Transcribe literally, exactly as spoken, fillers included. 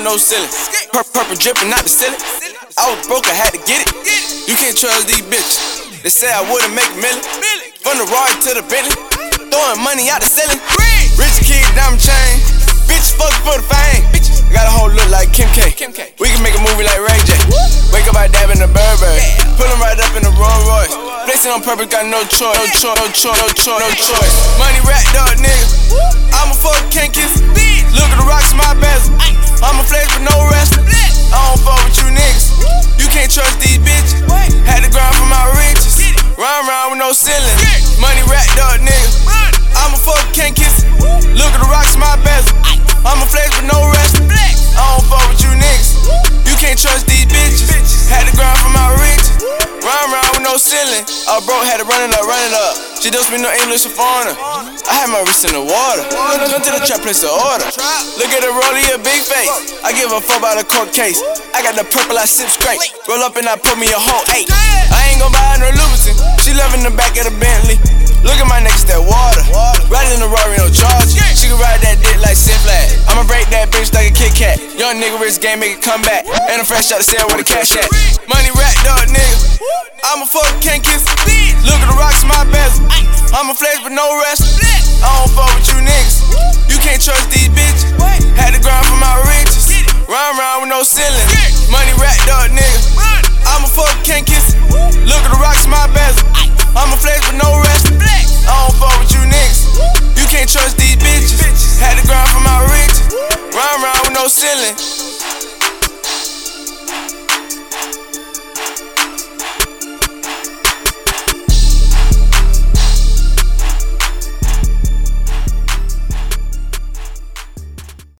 with no ceiling. Pur- purple dripping, not the ceiling. I was broke, I had to get it. You can't trust these bitches. They say I wouldn't make a million. From the Roy to the Bentley, throwing money out the ceiling. Rich kid, diamond chain. Bitch, fuck for the fame. Got a whole look like Kim K. We can make a movie like Ray J. Wake up, I dab in the Burberry. Pull him right up in the Rolls Royce. Placing on purpose, got no choice, no choice, no choice, no choice, no choice. Money racked up, nigga. I'm a fuck, can't kiss. Look at the rocks, my bezel. I'm a flex with no rest. I don't fuck with you niggas. You can't trust these bitches. Had to grind for my riches. Run around with no ceiling. Money racked up, nigga. I'm a fuck, can't kiss. Look at the rocks, my bezel. I'm a flex with no rest. I don't fuck with you niggas. You can't trust these bitches. Had to grind for my riches. Run around with no ceiling. I broke, had to run it up, run it up. She don't speak no English or foreigner. I had my wrist in the water. Come to the trap, place the order. Look at the rollie, a big face. I give a fuck about a court case. I got the purple, I sip straight. Roll up and I put me a whole eight. I ain't gon' buy no Louboutin. She love in the back of the Bentley. Look at my next that water. Riding in the Rory, no charge. She can ride that dick like Sif Flat. I'ma break that bitch like a Kit Kat. Young nigga wrist game, make it come back. And I'm fresh out the sale with a cash at. Money racked up, nigga. I'm a fuck, can't kiss. Look at the rocks, my bezel. I'm a flex with no rest. I don't fuck with you niggas. You can't trust these bitches. Had to grind for my riches. Run around with no ceiling. Money racked up, nigga.